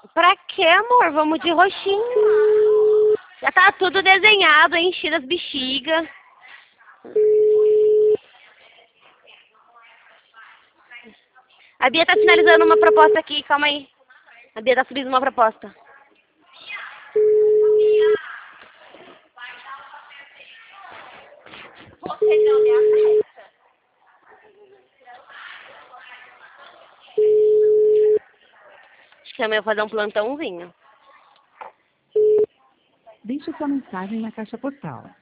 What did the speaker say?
Pra quê, amor? Vamos de roxinho. Já tá tudo desenhado, enchido as bexigas. A Bia tá finalizando uma proposta aqui, calma aí. A Bia tá subindo uma proposta. Você não me afeta. Acho que também vou fazer um plantãozinho. Deixe sua mensagem na caixa postal.